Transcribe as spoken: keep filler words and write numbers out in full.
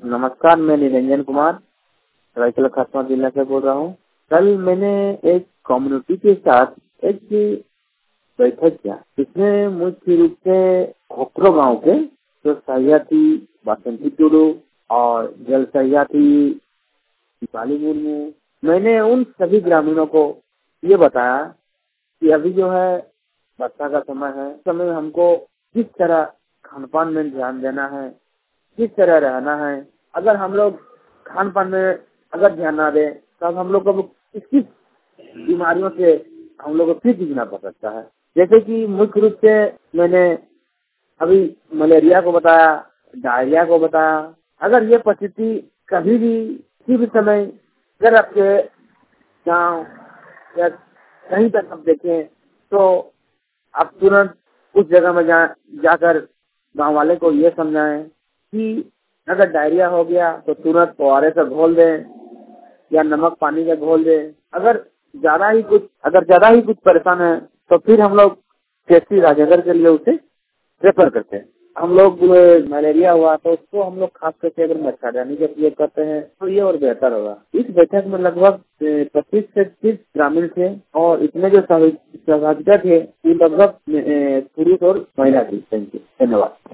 नमस्कार, मैं निरंजन कुमार सरायकेला खरसावां जिला से बोल रहा हूँ। कल मैंने एक कम्युनिटी के साथ एक बैठक किया। इसमें मुख्य रूप से खोखरो गांव के जो सहिया थी बासंती टुडू और जल सहिया थी दीपाली मुर्मू। मैंने उन सभी ग्रामीणों को ये बताया कि अभी जो है वर्षा का समय है, इस समय हमको किस तरह खान पान में ध्यान देना है, किस तरह रहना है। अगर हम लोग खान पान में अगर ध्यान ना दें तब हम लोग को किस किस बीमारियों से हम लोग को फिर जूझना पड़ सकता है। जैसे कि मुख्य रूप से मैंने अभी मलेरिया को बताया, डायरिया को बताया। अगर ये परिस्थिति कभी भी किसी भी समय अगर आपके गाँव या कहीं तक आप देखें तो आप तुरंत उस जगह में जा जाकर गाँव वाले को ये समझाएं कि अगर डायरिया हो गया तो तुरंत ओ आर एस का घोल दें या नमक पानी का घोल दें। अगर ज्यादा ही कुछ अगर ज्यादा ही कुछ परेशान है तो फिर हम लोग केसी राजेंद्र के लिए उसे रेफर करते हैं। हम लोग मलेरिया हुआ तो उसको हम लोग खास करके अगर मच्छरदानी का प्रयोग करते हैं तो ये और बेहतर होगा। इस बैठक में लगभग पच्चीस से तीस ग्रामीण थे और इसमें जो सहभागिता थे वो लगभग पुरुष और महिला थी। थैंक यू, धन्यवाद।